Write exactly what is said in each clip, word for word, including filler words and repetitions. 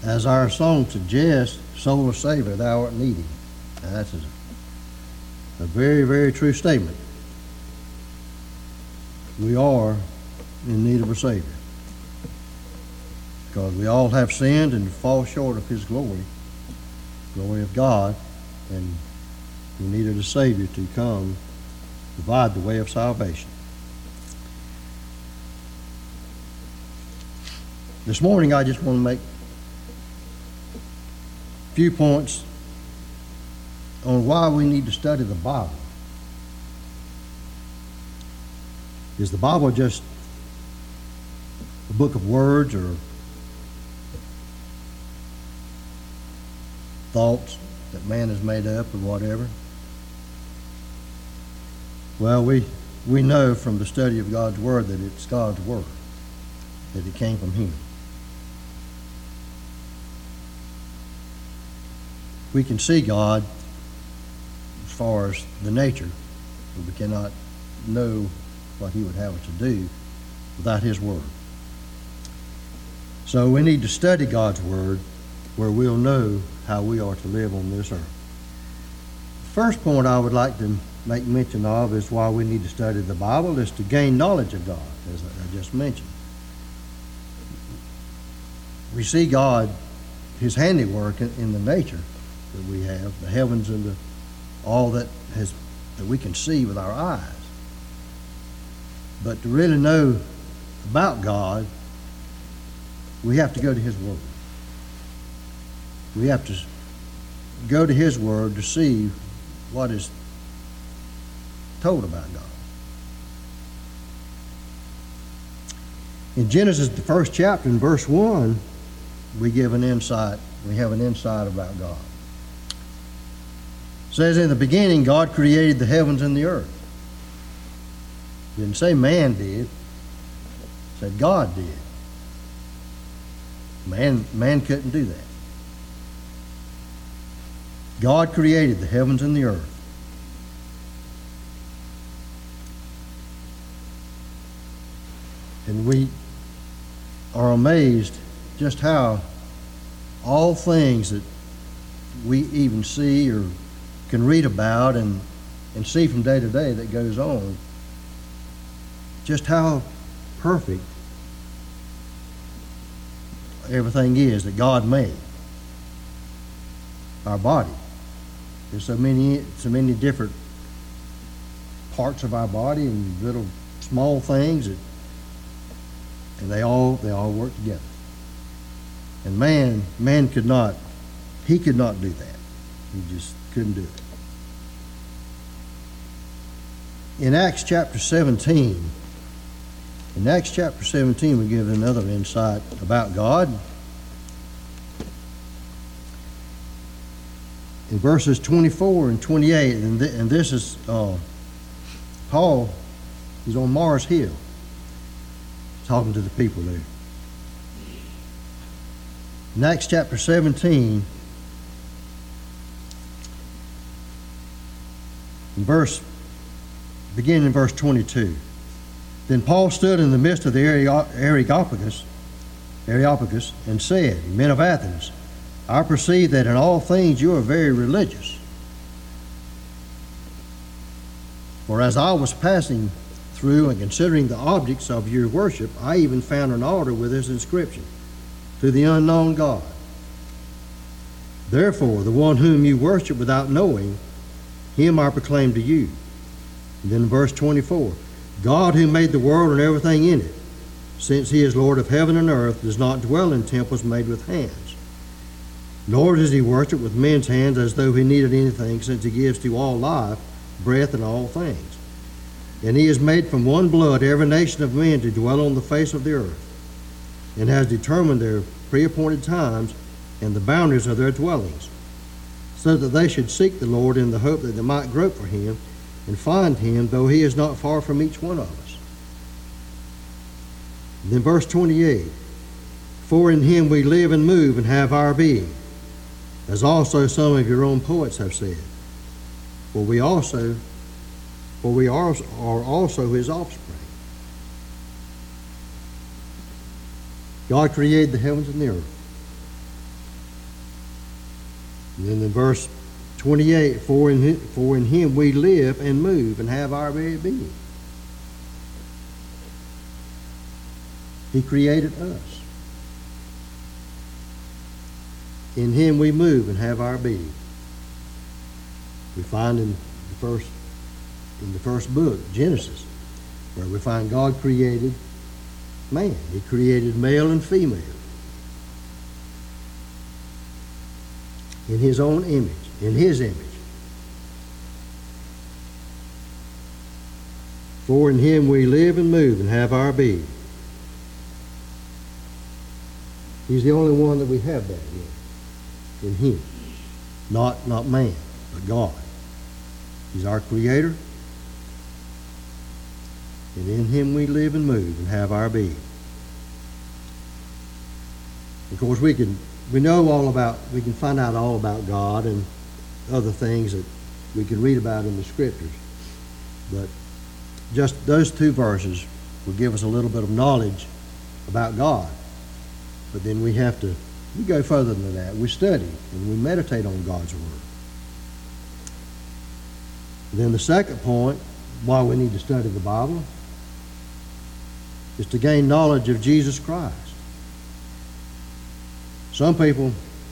As our song suggests, soul of Savior, thou art needy. Now that's a, a very, very true statement. We are in need of a Savior, because we all have sinned and fall short of His glory, glory of God, and we needed a Savior to come provide the way of salvation. This morning I just want to make a few points on why we need to study the Bible. Is the Bible just a book of words or thoughts that man has made up or whatever? Well, we we know from the study of God's Word that it's God's Word, that it came from Him. We can see God as far as the nature, but we cannot know what He would have us to do without His Word. So we need to study God's Word where we'll know how we are to live on this earth. The first point I would like to make mention of is why we need to study the Bible is to gain knowledge of God, as I just mentioned. We see God, His handiwork in, in the nature that we have, the heavens and the, all that has that we can see with our eyes. But to really know about God, we have to go to His Word. We have to go to His Word to see what is told about God. In Genesis, the first chapter, in verse one, we give an insight. We have an insight about God. It says, in the beginning, God created the heavens and the earth. It didn't say man did. It said God did. Man, man couldn't do that. God created the heavens and the earth. And we are amazed just how all things that we even see or can read about and, and see from day to day that goes on, just how perfect everything is that God made. Our body. There's so many, so many different parts of our body and little small things that, and they all they all work together. And man, man could not, he could not do that. He just couldn't do it. In Acts chapter seventeen, in Acts chapter seventeen, we give another insight about God. In verses twenty-four and twenty-eight, and, th- and this is uh, Paul, he's on Mars Hill, talking to the people there. In Acts chapter seventeen, in verse, beginning in verse twenty-two, then Paul stood in the midst of the Areopagus, Areopagus and said, men of Athens, I perceive that in all things you are very religious. For as I was passing through and considering the objects of your worship, I even found an altar with this inscription, to the unknown God. Therefore, the one whom you worship without knowing, him I proclaim to you. And then in verse twenty-four, God who made the world and everything in it, since He is Lord of heaven and earth, does not dwell in temples made with hands. Nor does He worship with men's hands as though He needed anything, since He gives to all life, breath, and all things. And He has made from one blood every nation of men to dwell on the face of the earth, and has determined their pre-appointed times and the boundaries of their dwellings, so that they should seek the Lord in the hope that they might grope for Him and find Him, though He is not far from each one of us. And then verse twenty-eight, for in Him we live and move and have our being, as also some of your own poets have said. For we also, for we are, are also His offspring. God created the heavens and the earth. And then in verse twenty-eight, for in, him, for in him we live and move and have our very being. He created us. In him we move and have our being. We find in the first in the first book, Genesis, where we find God created man. He created male and female in his own image, in his image. For in him we live and move and have our being. He's the only one that we have that in. In him. Not, not man, but God. He's our creator. And in him we live and move and have our being. Of course, we can we know all about, we can find out all about God and other things that we can read about in the Scriptures. But just those two verses will give us a little bit of knowledge about God. But then we have to, we go further than that. We study and we meditate on God's Word. And then the second point, why we need to study the Bible, is to gain knowledge of Jesus Christ. Some people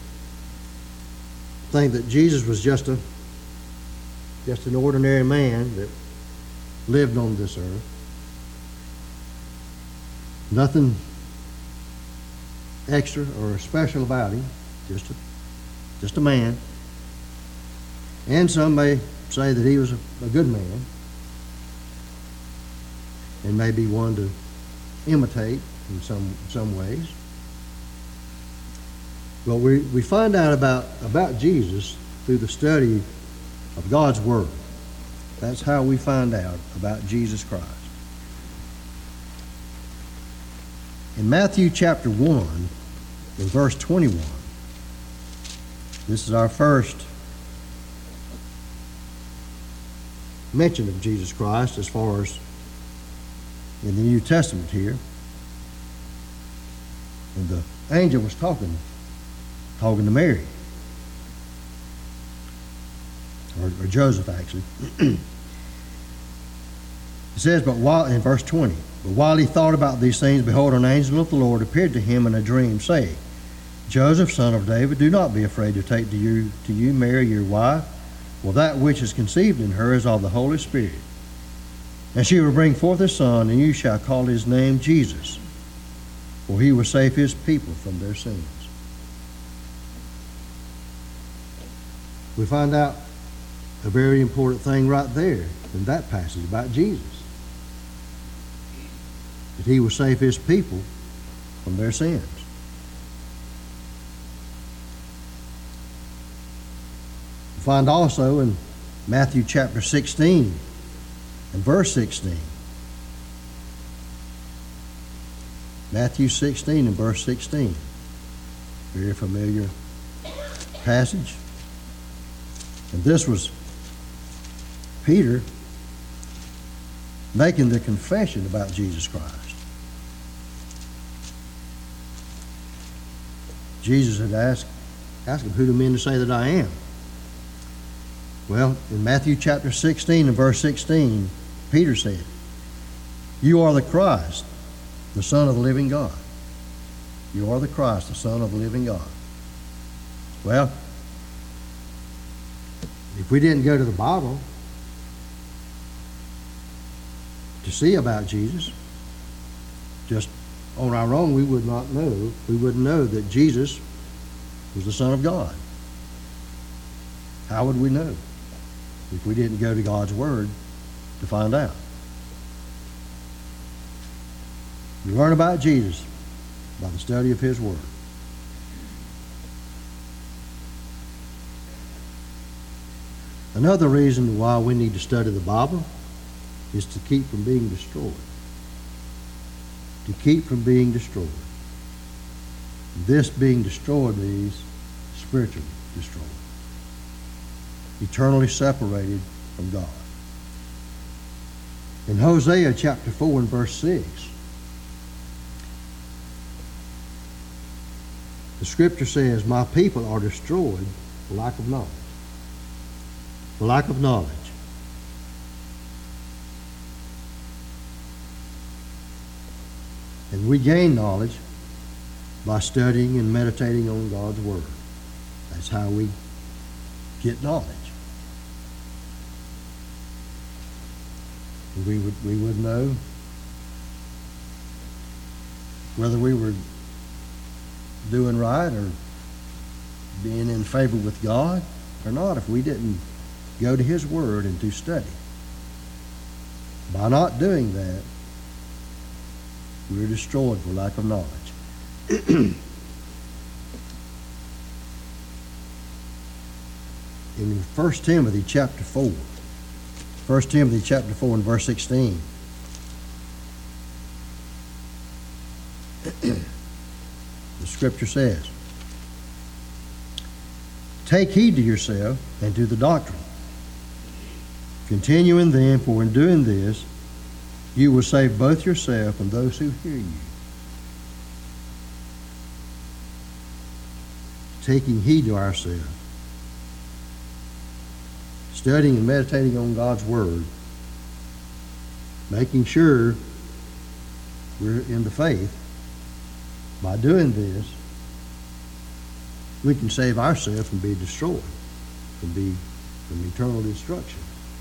think that Jesus was just a just an ordinary man that lived on this earth. Nothing extra or special about him, just a, just a man. And some may say that he was a, a good man and maybe one to imitate in some some ways. But we, we find out about, about Jesus through the study of God's Word. That's how we find out about Jesus Christ. In Matthew chapter one, in verse twenty-one, this is our first mention of Jesus Christ as far as in the New Testament here. And the angel was talking, talking to Mary, or, or Joseph actually. It says, but while, in verse twenty, but while he thought about these things, behold, an angel of the Lord appeared to him in a dream, saying, Joseph, son of David, do not be afraid to take to you, to you Mary, your wife, for that which is conceived in her is of the Holy Spirit. And she will bring forth a son, and you shall call his name Jesus, for he will save his people from their sins. We find out a very important thing right there in that passage about Jesus. That he will save his people from their sins. We find also in Matthew chapter sixteen and verse sixteen. Matthew sixteen and verse sixteen. Very familiar passage. And this was Peter making the confession about Jesus Christ. Jesus had asked, asked him, who do men say that I am? Well, in Matthew chapter sixteen and verse sixteen, Peter said, you are the Christ, the Son of the living God. You are the Christ, the Son of the living God. Well, if we didn't go to the Bible to see about Jesus, just on our own, we would not know, we wouldn't know that Jesus was the Son of God. How would we know if we didn't go to God's Word to find out? We learn about Jesus by the study of his Word. Another reason why we need to study the Bible is to keep from being destroyed. To keep from being destroyed. This being destroyed means spiritually destroyed. Eternally separated from God. In Hosea chapter four and verse six, the scripture says, my people are destroyed For lack of knowledge. For lack of knowledge. And we gain knowledge by studying and meditating on God's Word. That's how we get knowledge. And we would we would know whether we were doing right or being in favor with God or not if we didn't go to His Word and do study. By not doing that, we're destroyed for lack of knowledge. In First Timothy chapter four, First Timothy chapter four and verse sixteen, the scripture says, "Take heed to yourself and to the doctrine. Continue in them, for in doing this, you will save both yourself and those who hear you." Taking heed to ourselves, studying and meditating on God's Word, making sure we're in the faith. By doing this, we can save ourselves from being destroyed, from be from eternal destruction.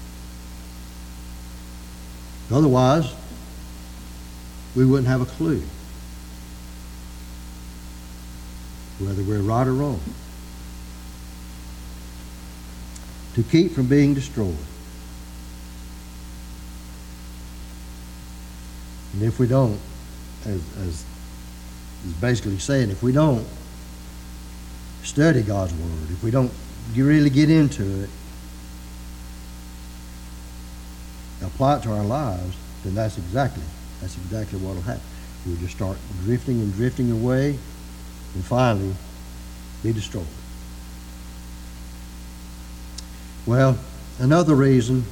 Otherwise, we wouldn't have a clue whether we're right or wrong. To keep from being destroyed. And if we don't, as, as is basically saying, if we don't study God's Word, if we don't really get into it, apply it to our lives, then that's exactly, that's exactly what will happen. We'll just start drifting and drifting away and finally be destroyed. Well, another reason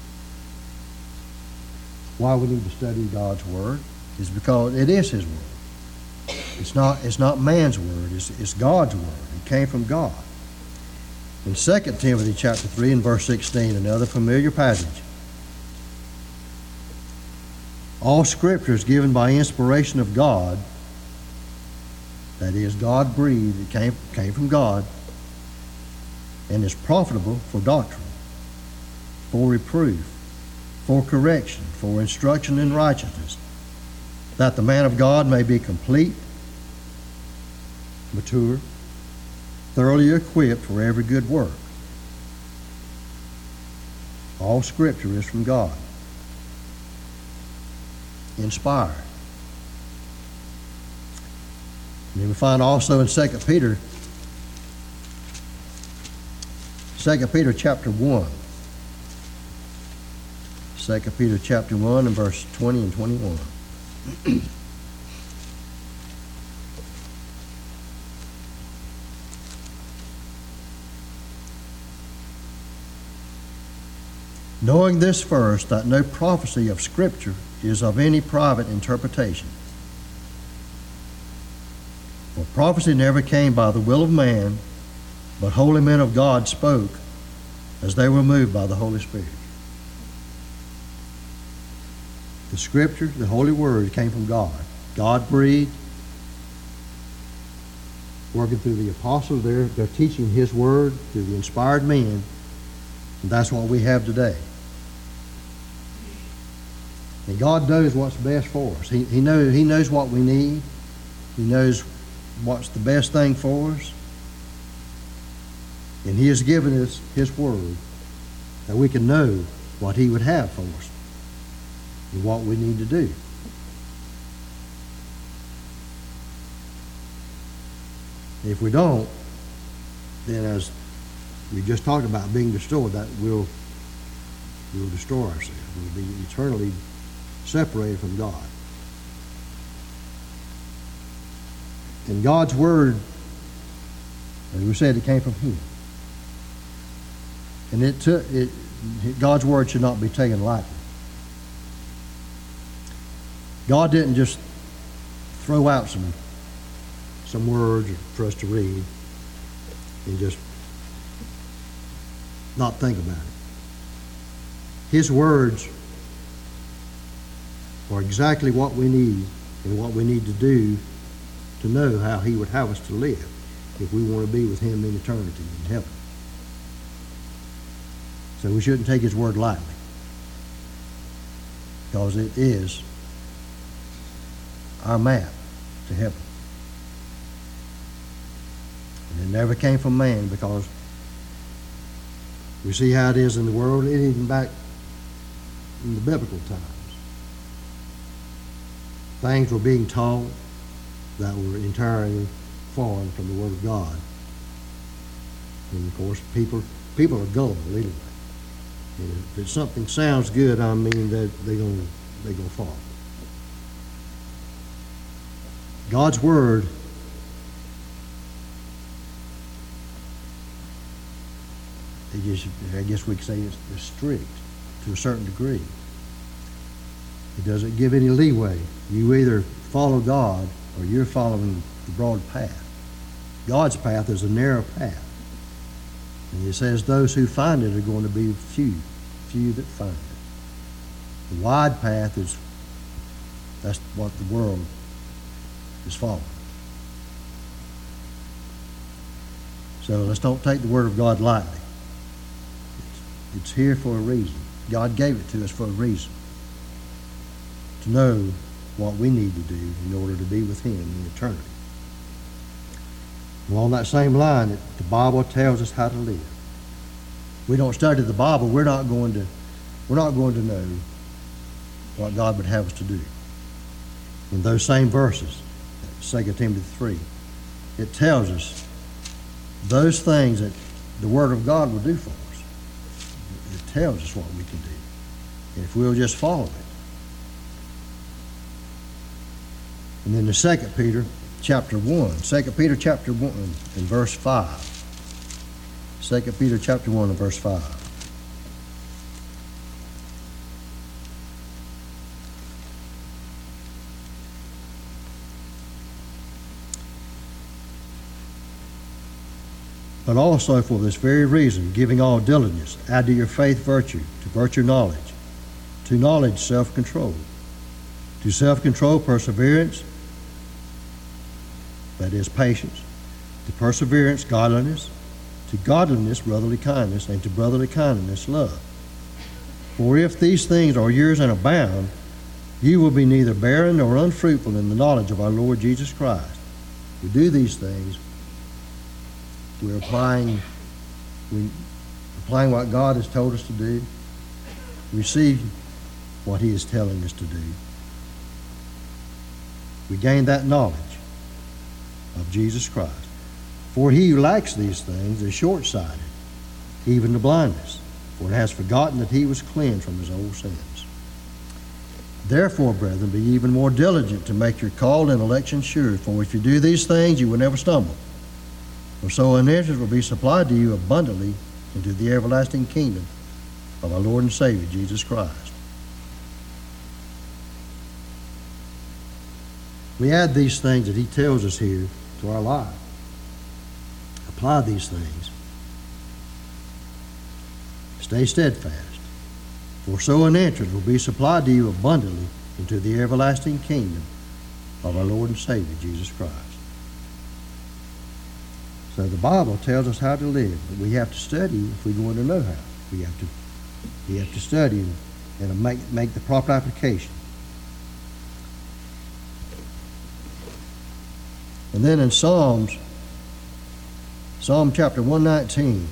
why we need to study God's Word is because it is His Word. It's not, it's not man's Word, it's, it's God's Word. It came from God. In Second Timothy chapter three and verse sixteen, another familiar passage, all Scripture is given by inspiration of God. That is, God breathed, it came, came from God, and is profitable for doctrine, for reproof, for correction, for instruction in righteousness, that the man of God may be complete, mature, thoroughly equipped for every good work. All Scripture is from God, inspired. And then we find also in Second Peter, Second Peter chapter one. Second Peter chapter one and verse twenty and twenty-one. Knowing this first, that no prophecy of Scripture is of any private interpretation. For prophecy never came by the will of man, but holy men of God spoke as they were moved by the Holy Spirit. The Scripture, the Holy Word, came from God. God breathed, working through the apostles. They're, they're teaching His Word to the inspired men, and that's what we have today. And God knows what's best for us. He, he, knows, he knows what we need. He knows what's the best thing for us. And He has given us His Word that we can know what He would have for us and what we need to do. If we don't, then as we just talked about being destroyed, that will we'll destroy ourselves. We'll be eternally separated from God. And God's Word, as we said, it came from Him. And it took it. God's Word should not be taken lightly. God didn't just throw out some some words for us to read and just not think about it. His words are exactly what we need and what we need to do to know how he would have us to live if we want to be with him in eternity in heaven. So we shouldn't take his word lightly, because it is our map to heaven. And it never came from man, because we see how it is in the world, and even back in the biblical times. Things were being taught that were entirely foreign from the Word of God. And of course, people people are gullible anyway. And if it's something sounds good, I mean that they're gonna they're gonna follow. God's Word it just, I guess we could say it's, it's strict to a certain degree. It doesn't give any leeway. You either follow God or you're following the broad path. God's path is a narrow path. And it says those who find it are going to be few, few that find it. The wide path is, that's what the world is following. So let's don't take the Word of God lightly. It's, it's here for a reason. God gave it to us for a reason. To know what we need to do in order to be with him in eternity. Well, on that same line, the Bible tells us how to live. We don't study the Bible, we're not going to we're not going to know what God would have us to do. In those same verses, Second Timothy three, it tells us those things that the Word of God will do for us. It tells us what we can do. And if we'll just follow it. And then the Second Peter chapter one. Second Peter chapter one and verse five. Second Peter chapter one and verse five. But also for this very reason, giving all diligence, add to your faith virtue, to virtue knowledge, to knowledge self-control, to self-control perseverance, that is patience, to perseverance godliness, to godliness brotherly kindness, and to brotherly kindness love. For if these things are yours and abound, you will be neither barren nor unfruitful in the knowledge of our Lord Jesus Christ. We do these things, we're applying, we applying what God has told us to do, receive what he is telling us to do. We gain that knowledge of Jesus Christ. For he who lacks these things is short-sighted, even to blindness, for it has forgotten that he was cleansed from his old sins. Therefore, brethren, be even more diligent to make your call and election sure, for if you do these things, you will never stumble. For so an entrance will be supplied to you abundantly into the everlasting kingdom of our Lord and Savior, Jesus Christ. We add these things that he tells us here to our life. Apply these things. Stay steadfast. For so an entrance will be supplied to you abundantly into the everlasting kingdom of our Lord and Savior, Jesus Christ. So the Bible tells us how to live, but we have to study if we want to know how. We have to, we have to study and, and make, make the proper application. And then in Psalms, Psalm chapter one nineteen,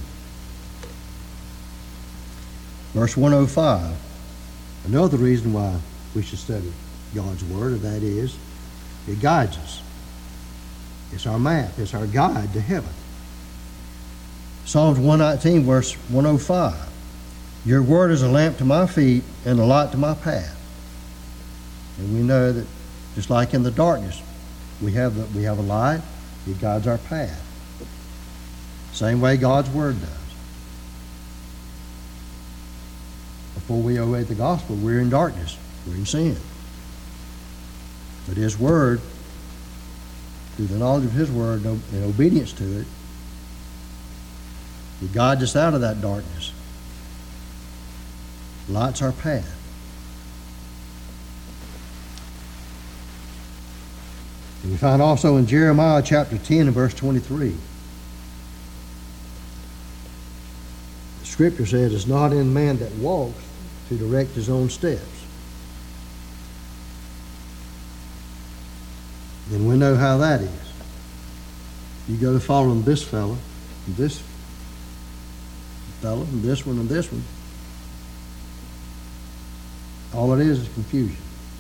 verse one oh five, another reason why we should study God's Word, and that is, it guides us. It's our map. It's our guide to heaven. Psalms one nineteen, verse one oh five, your word is a lamp to my feet and a light to my path. And we know that just like in the darkness, we have the, we have a light. It guides our path. Same way God's Word does. Before we obey the gospel, we're in darkness. We're in sin. But His Word, through the knowledge of His Word and obedience to it, He guides us out of that darkness. Lights our path. And we find also in Jeremiah chapter ten and verse twenty-three. The scripture says, it's not in man that walks to direct his own steps. And we know how that is. You go following this fella, and this fella, and this one, and this one. All it is is confusion.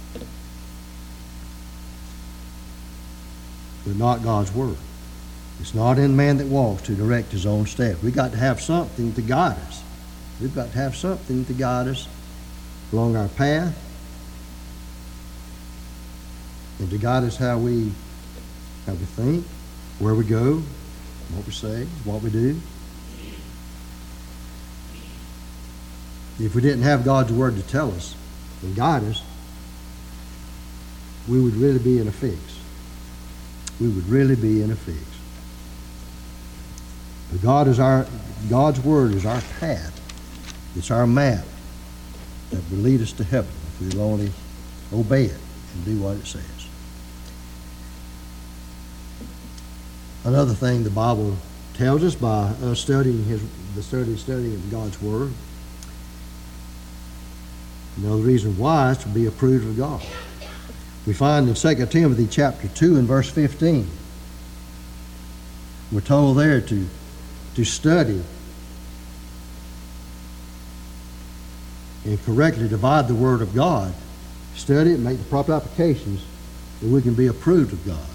But not God's Word. It's not in man that walks to direct his own steps. We've got to have something to guide us. We've got to have something to guide us along our path and to guide us how we, how we think, where we go, what we say, what we do. If we didn't have God's Word to tell us and guide us, we would really be in a fix. We would really be in a fix. But God is our, God's Word is our path. It's our map that will lead us to heaven if we'll only obey it and do what it says. Another thing the Bible tells us by us studying his, the study, studying of God's Word, another reason why is to be approved of God. We find in Second Timothy chapter two and verse fifteen, we're told there to, to study and correctly divide the Word of God, study it, make the proper applications, that we can be approved of God.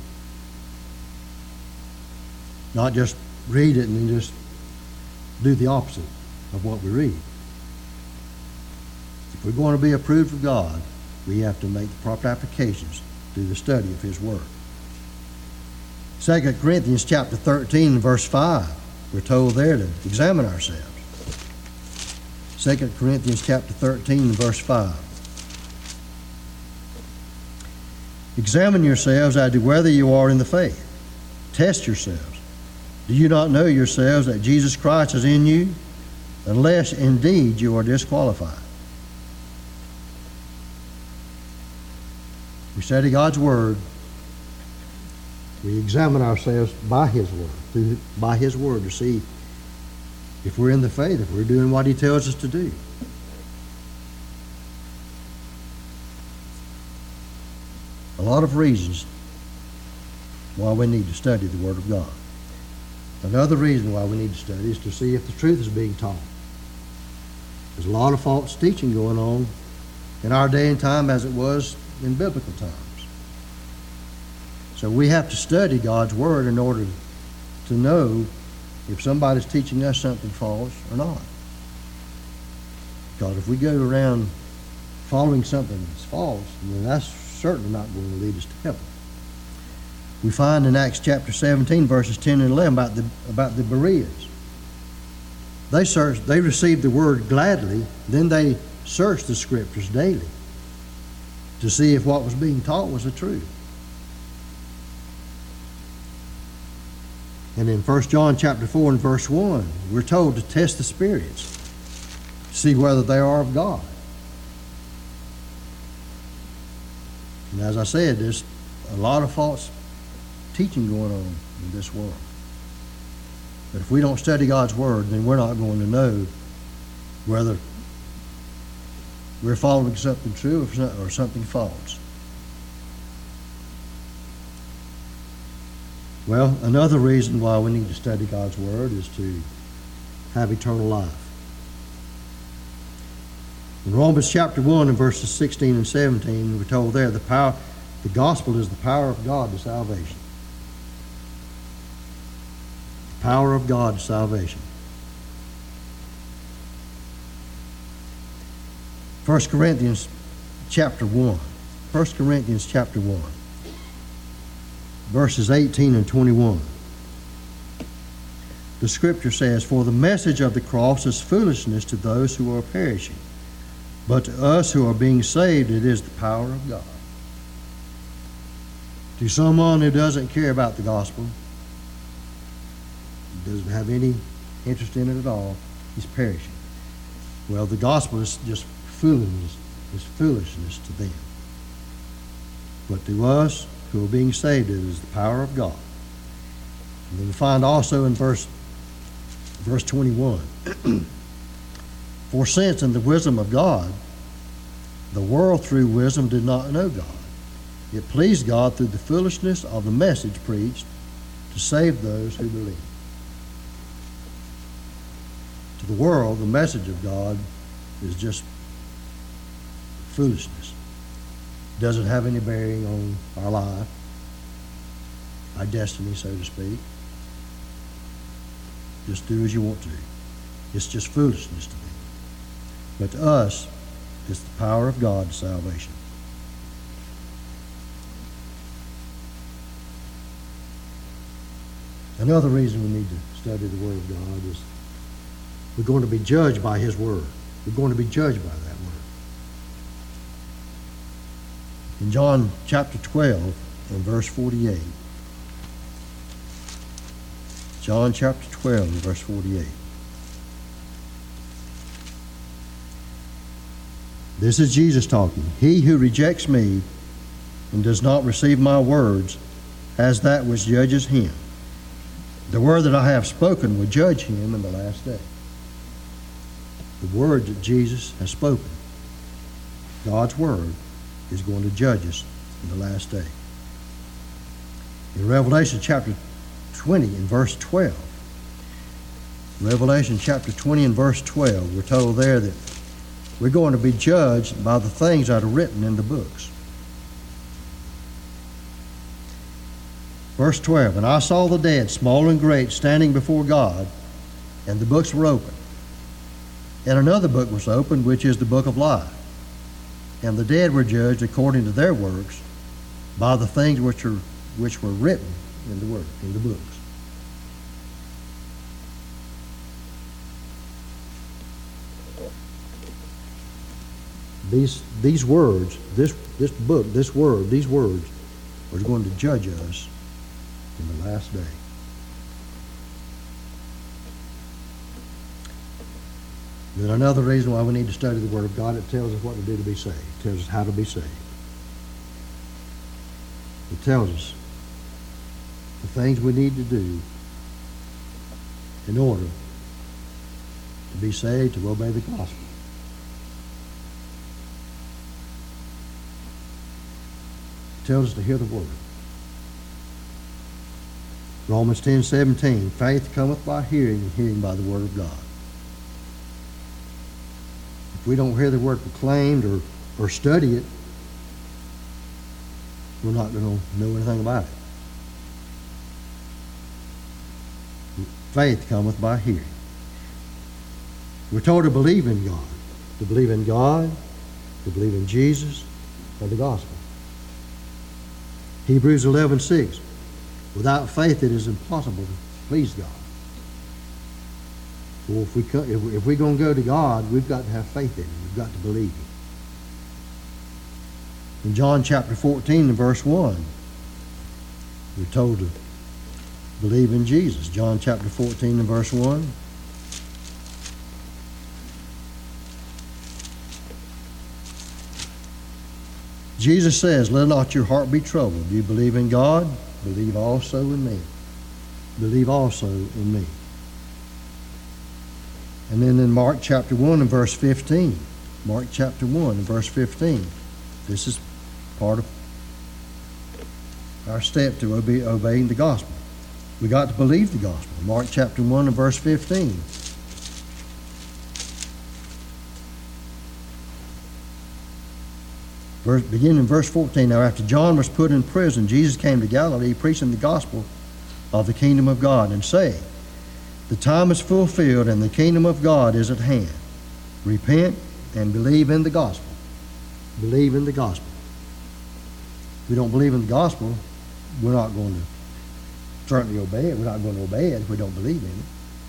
Not just read it and then just do the opposite of what we read. If we're going to be approved of God, we have to make the proper applications through the study of His Word. Second Corinthians chapter thirteen and verse five, we're told there to examine ourselves. Second Corinthians chapter thirteen and verse five. Examine yourselves as to whether you are in the faith. Test yourselves. Do you not know yourselves that Jesus Christ is in you, unless indeed you are disqualified? We study God's Word. We examine ourselves by His Word, through, by His Word, to see if we're in the faith, if we're doing what He tells us to do. A lot of reasons why we need to study the Word of God. Another reason why we need to study is to see if the truth is being taught. There's a lot of false teaching going on in our day and time as it was in biblical times. So we have to study God's Word in order to know if somebody's teaching us something false or not. Because if we go around following something that's false, then that's certainly not going to lead us to heaven. We find in Acts chapter seventeen, verses ten and eleven, about the about the Bereans. They searched, they received the Word gladly, then they searched the Scriptures daily to see if what was being taught was the truth. And in First John chapter four and verse one, we're told to test the spirits, to see whether they are of God. And as I said, there's a lot of false teaching going on in this world. But if we don't study God's Word, then we're not going to know whether we're following something true or something false. Well, another reason why we need to study God's Word is to have eternal life. In Romans chapter one and verses sixteen and seventeen, we're told there the power, the gospel is the power of God to salvation. The power of God to salvation. First Corinthians chapter one. First Corinthians chapter one. Verses eighteen and twenty-one. The Scripture says, "For the message of the cross is foolishness to those who are perishing, but to us who are being saved, it is the power of God." To someone who doesn't care about the gospel, doesn't have any interest in it at all, he's perishing. Well, the gospel is just foolishness, is foolishness to them. But to us who are being saved, it is the power of God. And then we find also in verse verse twenty-one, for since in the wisdom of God, the world through wisdom did not know God, it pleased God through the foolishness of the message preached to save those who believe. To the world, the message of God is just foolishness. It doesn't have any bearing on our life, our destiny, so to speak. Just do as you want to. It's just foolishness to them. But to us, it's the power of God to salvation. Another reason we need to study the Word of God is we're going to be judged by His Word. We're going to be judged by that Word. In John chapter twelve and verse forty-eight, John chapter twelve and verse forty-eight. This is Jesus talking. He who rejects me and does not receive my words has that which judges him. The word that I have spoken will judge him in the last day. The word that Jesus has spoken, God's word, is going to judge us in the last day. In Revelation chapter twenty and verse twelve, Revelation chapter twenty and verse twelve, we're told there that we're going to be judged by the things that are written in the books. Verse twelve, and I saw the dead, small and great, standing before God, and the books were opened. And another book was opened, which is the book of life. And the dead were judged according to their works by the things which are which were written in the word, in the books. These these words, this this book, this word, these words are going to judge us in the last day. Then another reason why we need to study the Word of God, it tells us what to do to be saved. It tells us how to be saved. It tells us the things we need to do in order to be saved, to obey the gospel. It tells us to hear the Word. Romans ten seventeen, faith cometh by hearing, and hearing by the Word of God. If we don't hear the Word proclaimed or, or study it, we're not going to know anything about it. Faith cometh by hearing. We're told to believe in God, to believe in God, to believe in Jesus, and the gospel. Hebrews eleven six, without faith it is impossible to please God. Well, if, we, if, we, if we're going to go to God, we've got to have faith in Him. We've got to believe Him. In John chapter fourteen and verse one, we're told to believe in Jesus. John chapter fourteen and verse one. Jesus says, let not your heart be troubled. You believe in God, believe also in me. Believe also in me. And then in Mark chapter one and verse fifteen, Mark chapter one and verse fifteen, this is part of our step to obey, obeying the gospel. We got to believe the gospel. Mark chapter one and verse fifteen. Verse, beginning in verse fourteen, now after John was put in prison, Jesus came to Galilee preaching the gospel of the kingdom of God and saying, the time is fulfilled and the kingdom of God is at hand. Repent and believe in the gospel. Believe in the gospel. If we don't believe in the gospel, we're not going to certainly obey it. We're not going to obey it if we don't believe in it.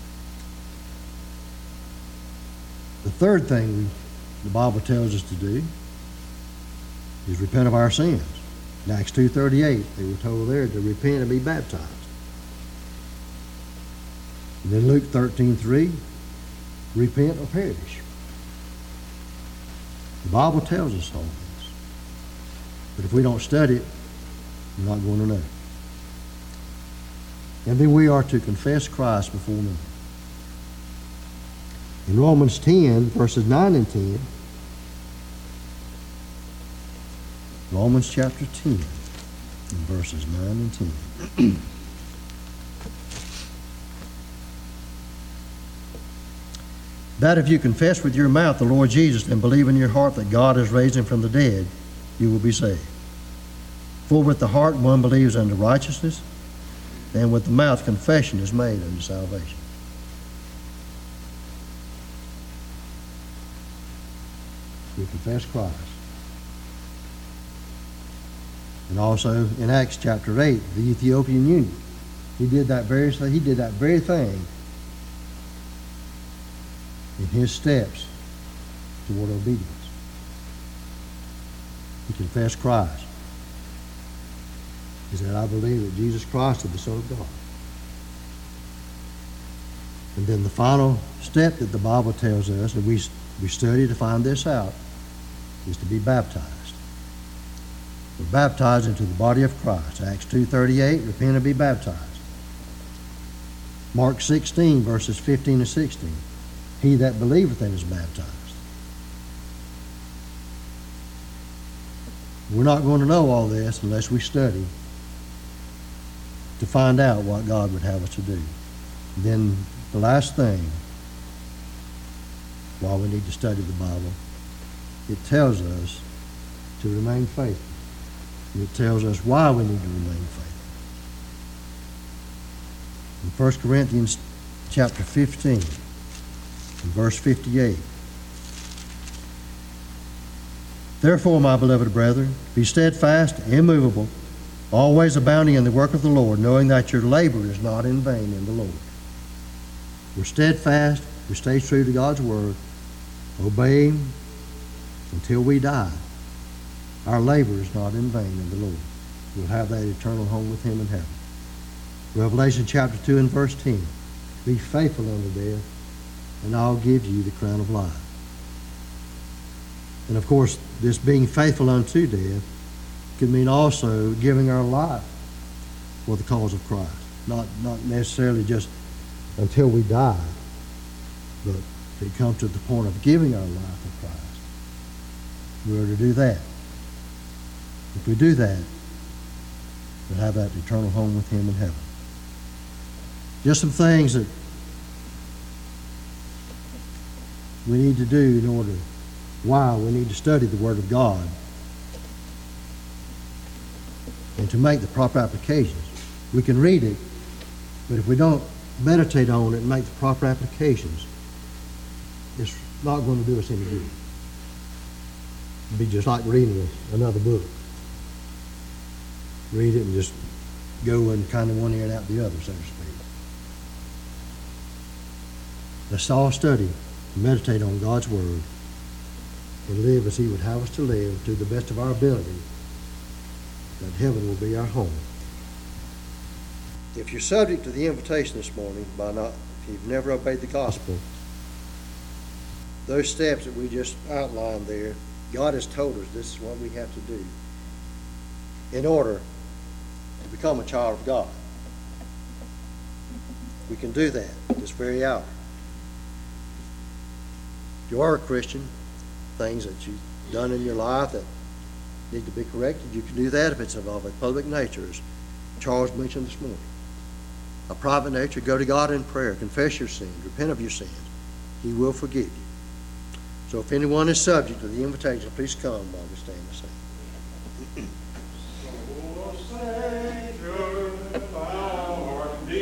The third thing we, the Bible tells us to do is repent of our sins. In Acts two thirty-eight, they were told there to repent and be baptized. And then Luke thirteen three, repent or perish. The Bible tells us all this. But if we don't study it, we're not going to know. And then we are to confess Christ before men. In Romans ten, verses nine and ten, Romans chapter ten, and verses nine and ten. That if you confess with your mouth the Lord Jesus and believe in your heart that God has raised him from the dead, you will be saved. For with the heart one believes unto righteousness, and with the mouth confession is made unto salvation. We confess Christ. And also in Acts chapter eight, the Ethiopian eunuch, he did that very he did that very thing in his steps toward obedience. He confessed Christ. He said, I believe that Jesus Christ is the Son of God. And then the final step that the Bible tells us, and we, we study to find this out, is to be baptized. We're baptized into the body of Christ. Acts two thirty-eight, repent and be baptized. Mark sixteen, verses fifteen and sixteen, he that believeth and is baptized. We're not going to know all this unless we study to find out what God would have us to do. Then the last thing, why we need to study the Bible, it tells us to remain faithful. And it tells us why we need to remain faithful. In First Corinthians chapter fifteen, in verse fifty-eight, therefore, my beloved brethren, be steadfast, immovable, always abounding in the work of the Lord, knowing that your labor is not in vain in the Lord. We're steadfast, we stay true to God's word, obey him until we die. Our labor is not in vain in the Lord. We'll have that eternal home with him in heaven. Revelation chapter two and verse ten, be faithful unto death, and I'll give you the crown of life. And of course, this being faithful unto death could mean also giving our life for the cause of Christ. Not, not necessarily just until we die, but to come to the point of giving our life for Christ. We are to do that. If we do that, we'll have that eternal home with him in heaven. Just some things that we need to do in order, why we need to study the Word of God and to make the proper applications. We can read it, but if we don't meditate on it and make the proper applications, it's not going to do us any good. It'd be just like reading another book. Read it and just go in kind of one ear and out the other, so to speak. Let's all study, meditate on God's Word, and live as he would have us to live to the best of our ability, that heaven will be our home. If you're subject to the invitation this morning, by not, if you've never obeyed the gospel, those steps that we just outlined there, God has told us this is what we have to do in order to become a child of God. We can do that this very hour. If you are a Christian, things that you've done in your life that need to be corrected, you can do that if it's of a public nature, as Charles mentioned this morning. A private nature, go to God in prayer, confess your sins, repent of your sins. He will forgive you. So if anyone is subject to the invitation, please come while we stand and sing.